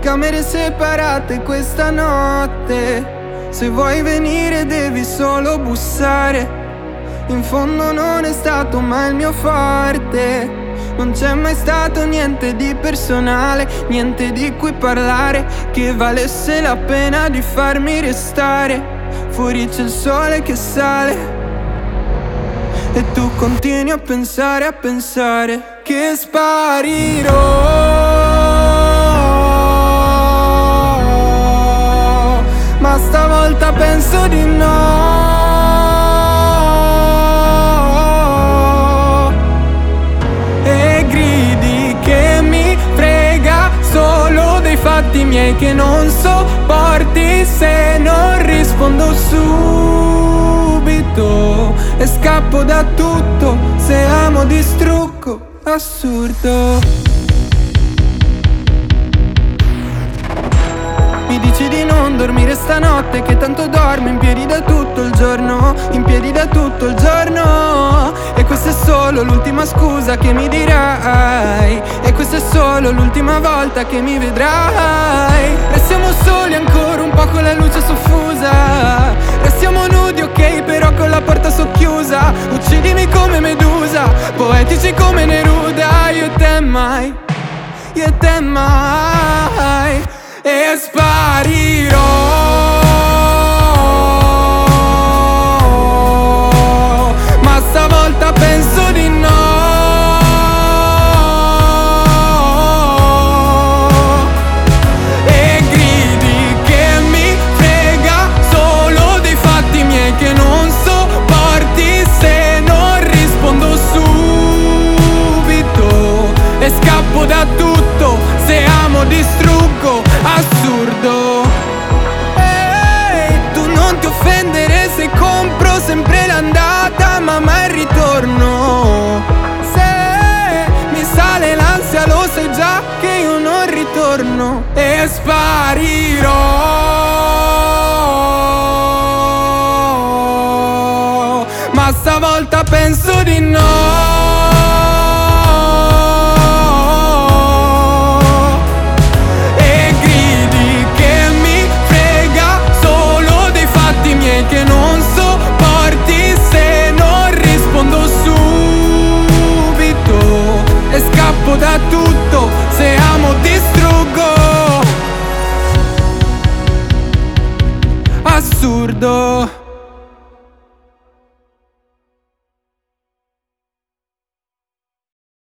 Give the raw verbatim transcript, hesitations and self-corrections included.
camere separate questa notte. Se vuoi venire devi solo bussare. In fondo non è stato mai il mio forte. Non c'è mai stato niente di personale, niente di cui parlare che valesse la pena di farmi restare. Fuori c'è il sole che sale e tu continui a pensare, a pensare che sparirò. Ma stavolta penso di no. E gridi che mi frega solo dei fatti miei che non sopporti se non rispondo subito. E scappo da tutto se amo di strucco assurdo. Mi dici di non dormire stanotte, che tanto dormo in piedi da tutto il giorno, in piedi da tutto il giorno. E questa è solo l'ultima scusa che mi dirai, e questa è solo l'ultima volta che mi vedrai. Restiamo soli ancora un po' con la luce soffusa. Restiamo nudi ok però con la porta socchiusa. Uccidimi come Medusa, poetici come Neruda. Io e te mai, io e te mai. E sparirò. Ma stavolta penso di no. E gridi che mi frega solo dei fatti miei che non sopporti se non rispondo subito. E scappo da tutto se amo distruggo assurdo. Ehi, tu non ti offendere se compro sempre l'andata ma mai il ritorno. Se mi sale l'ansia lo sai già che io non ritorno. E spari